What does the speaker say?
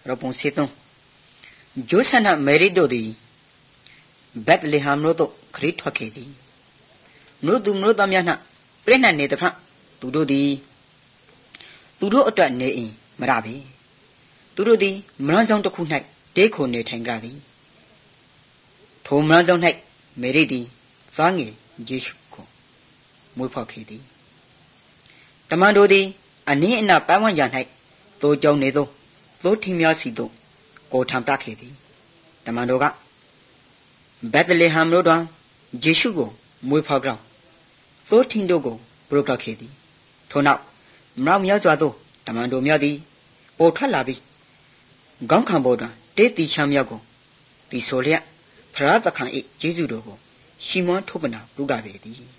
ပုံစေသုံးဂျိုးဆန်နာမေရီတို့သည်ဘက်လေဟမ်တို့ခရစ်ထွက်ခဲ့သည်မြို့သူမြို့သားများနှပြည့်နှံ့နေသည်ဖြင့်သူတို့သည်သူတို့အတွက်နေအိမ်မရပေသူတို့သည်မရန်ဆောင်တစ်ခု၌တေးခုန်နေထိုင်ကြသည်ထိုမရန်ဆောင်၌မေရီသည်သားငယ်ယေရှုကိုမွေးဖွားခဲ့သည်တမန်တို့သည်အနည်းအနားပန်းဝန်းကျင်၌သိုးကြောင်းနေသောသိုးထင်းများစီသို့ကိုထံပြခဲ့သည်တမန်တို့ကဘက်လေဟမ်မြို့တွင်ယေရှုကိုမွေးဖွားကြောင်းသိုးထင်းတို့ကိုပရိုကခဲ့သည်ထို့နောက်မြောက်များစွာသောတမန်တို့များသည်ပေါ်ထွက်လာပြီးခေါင်းခံပေါ်တွင်တေးတီချမ်းများကိုတီဆိုလျက်ဖရာသခင်၏ကျေးဇူးတော်ကိုရှီမွန်ထုတ်ပနာပြုကြပေသည်